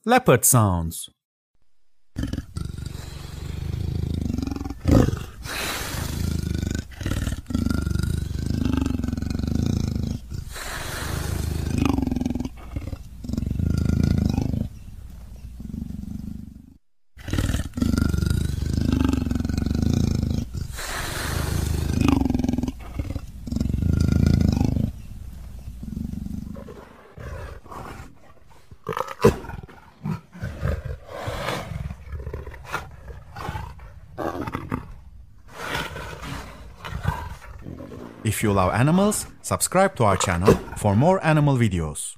Leopard sounds. If you love animals, subscribe to our channel for more animal videos.